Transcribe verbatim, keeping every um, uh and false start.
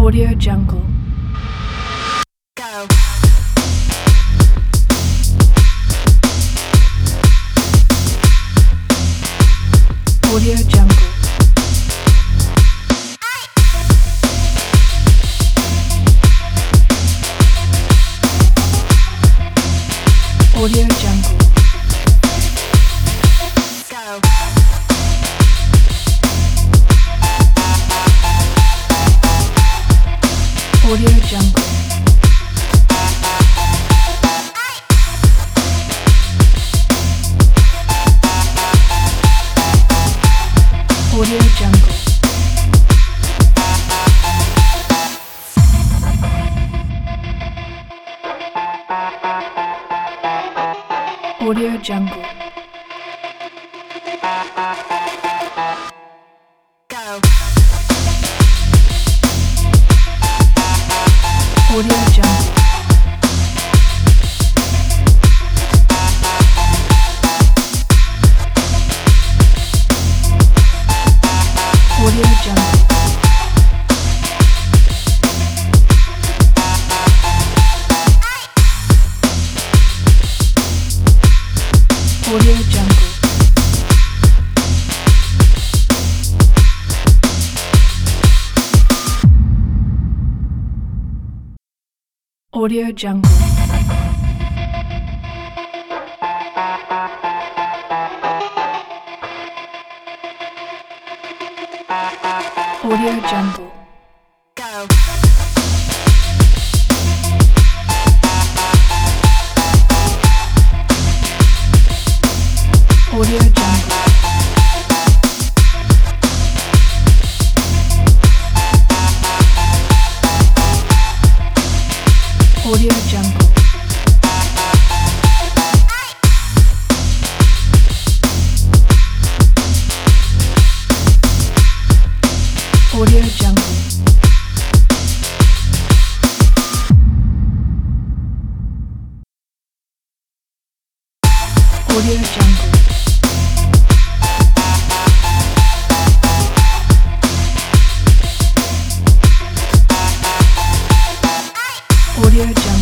Audio Jungle. Go. Audio Jungle. Audio Jungle. Go. Audio Jungle. Audio Jungle. Audio Jungle. Go. Audio Jungle. Audio Jungle. Audio Jungle. Audio Jungle. Audio Jungle. Go. Audio Jungle. Audio Jungle. Audio Jungle. Audio Jungle. Audio Jungle.